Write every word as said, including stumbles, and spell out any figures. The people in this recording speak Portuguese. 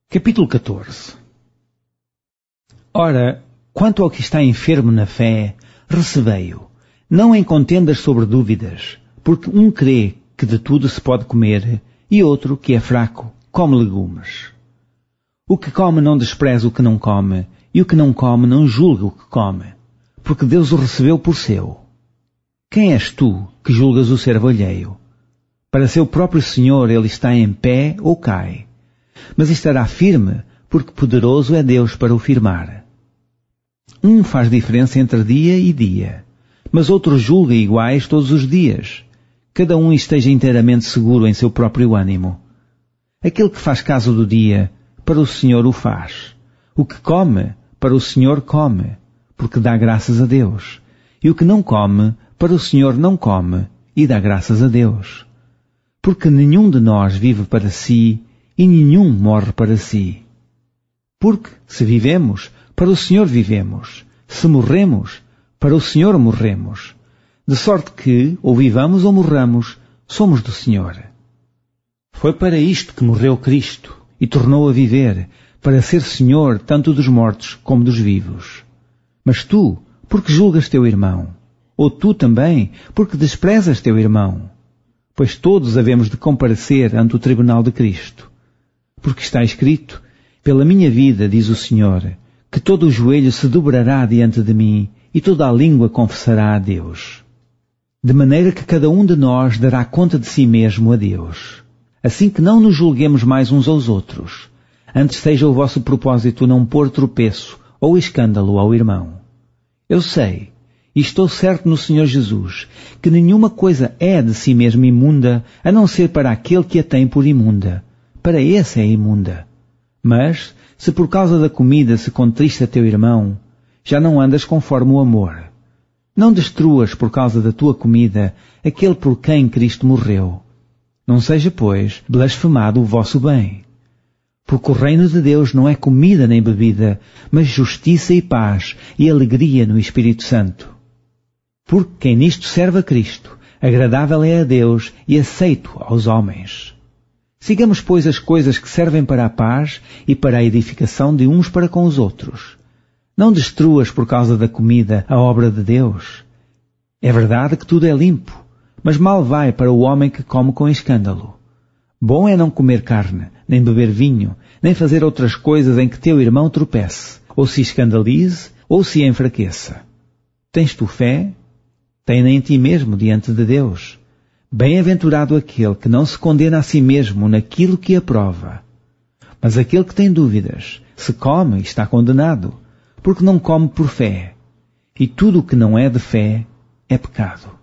Capítulo catorze. Ora, quanto ao que está enfermo na fé, recebei-o, não em contendas sobre dúvidas, porque um crê que de tudo se pode comer, e outro, que é fraco, come legumes. O que come não despreza o que não come, e o que não come não julga o que come, porque Deus o recebeu por seu. Quem és tu, que julgas o servo alheio? Para seu próprio Senhor ele está em pé ou cai, mas estará firme, porque poderoso é Deus para o firmar. Um faz diferença entre dia e dia, mas outro julga iguais todos os dias. Cada um esteja inteiramente seguro em seu próprio ânimo. Aquele que faz caso do dia, para o Senhor o faz. O que come, para o Senhor come, porque dá graças a Deus. E o que não come, para o Senhor não come, e dá graças a Deus. Porque nenhum de nós vive para si, e nenhum morre para si. Porque, se vivemos, para o Senhor vivemos. Se morremos, para o Senhor morremos. De sorte que, ou vivamos ou morramos, somos do Senhor. Foi para isto que morreu Cristo, e tornou a viver, para ser Senhor tanto dos mortos como dos vivos. Mas tu, porque julgas teu irmão? Ou tu também, porque desprezas teu irmão? Pois todos havemos de comparecer ante o tribunal de Cristo. Porque está escrito, pela minha vida, diz o Senhor, que todo o joelho se dobrará diante de mim e toda a língua confessará a Deus. De maneira que cada um de nós dará conta de si mesmo a Deus. Assim que não nos julguemos mais uns aos outros, antes seja o vosso propósito não pôr tropeço ou escândalo ao irmão. Eu sei, e estou certo no Senhor Jesus, que nenhuma coisa é de si mesma imunda, a não ser para aquele que a tem por imunda. Para esse é imunda. Mas, se por causa da comida se contrista teu irmão, já não andas conforme o amor. Não destruas por causa da tua comida aquele por quem Cristo morreu. Não seja, pois, blasfemado o vosso bem. Porque o reino de Deus não é comida nem bebida, mas justiça e paz e alegria no Espírito Santo. Porque quem nisto serve a Cristo, agradável é a Deus e aceito aos homens. Sigamos, pois, as coisas que servem para a paz e para a edificação de uns para com os outros. Não destruas por causa da comida a obra de Deus. É verdade que tudo é limpo, mas mal vai para o homem que come com escândalo. Bom é não comer carne, nem beber vinho, nem fazer outras coisas em que teu irmão tropece, ou se escandalize, ou se enfraqueça. Tens tu fé? Tem-na em ti mesmo diante de Deus. Bem-aventurado aquele que não se condena a si mesmo naquilo que aprova. Mas aquele que tem dúvidas, se come, está condenado, porque não come por fé. E tudo o que não é de fé é pecado.